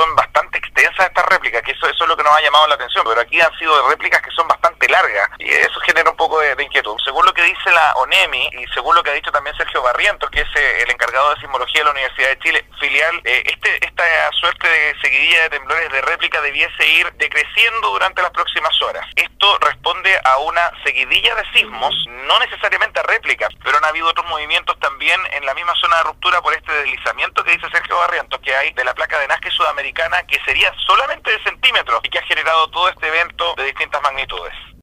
son bastante extensas estas réplicas, que eso es lo que nos ha llamado la atención, pero aquí han sido réplicas que son bastante largas y eso genera un poco de inquietud. Según lo que dice la ONEMI y según lo que ha dicho también Sergio Barrientos, que es el encargado de sismología de la Universidad de Chile, filial, esta suerte de seguidilla de temblores de réplica debiese ir decreciendo durante las próximas horas. Esto responde a una seguidilla de sismos, no necesariamente a réplicas, pero han habido otros movimientos también en la misma zona de ruptura por este deslizamiento que dice Sergio Barrientos, que hay de la placa de Nazca Sudamericana, que sería solamente de centímetros y que ha generado todo este evento de distintas magnitudes.